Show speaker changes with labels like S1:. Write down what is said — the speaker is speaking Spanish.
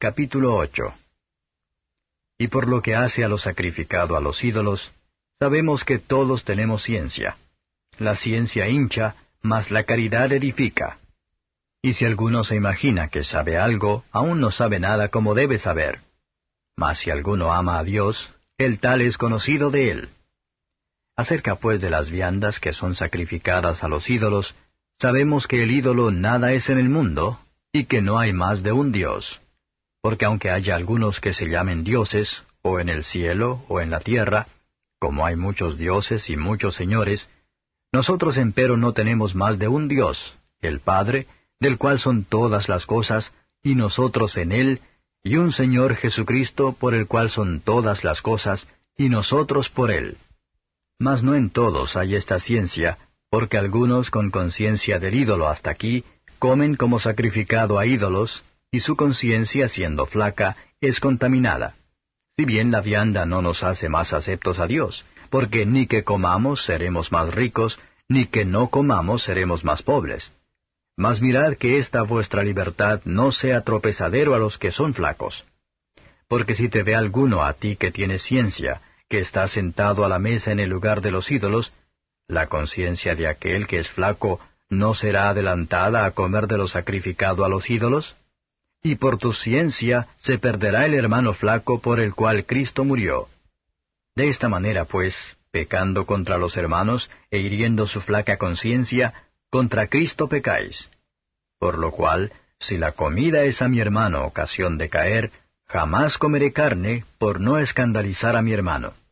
S1: Capítulo 8. Y por lo que hace a lo sacrificado a los ídolos, sabemos que todos tenemos ciencia. La ciencia hincha, mas la caridad edifica. Y si alguno se imagina que sabe algo, aún no sabe nada como debe saber. Mas si alguno ama a Dios, el tal es conocido de él. Acerca pues de las viandas que son sacrificadas a los ídolos, sabemos que el ídolo nada es en el mundo, y que no hay más de un Dios. Porque aunque haya algunos que se llamen dioses, o en el cielo, o en la tierra, como hay muchos dioses y muchos señores, nosotros empero no tenemos más de un Dios, el Padre, del cual son todas las cosas, y nosotros en él, y un Señor Jesucristo, por el cual son todas las cosas, y nosotros por él. Mas no en todos hay esta ciencia, porque algunos con conciencia del ídolo hasta aquí, comen como sacrificado a ídolos, y su conciencia, siendo flaca, es contaminada. Si bien la vianda no nos hace más aceptos a Dios, porque ni que comamos seremos más ricos, ni que no comamos seremos más pobres. Mas mirad que esta vuestra libertad no sea tropezadero a los que son flacos. Porque si te ve alguno a ti que tienes ciencia, que está sentado a la mesa en el lugar de los ídolos, la conciencia de aquel que es flaco ¿no será adelantada a comer de lo sacrificado a los ídolos? Y por tu ciencia se perderá el hermano flaco por el cual Cristo murió. De esta manera, pues, pecando contra los hermanos e hiriendo su flaca conciencia, contra Cristo pecáis. Por lo cual, si la comida es a mi hermano ocasión de caer, jamás comeré carne por no escandalizar a mi hermano.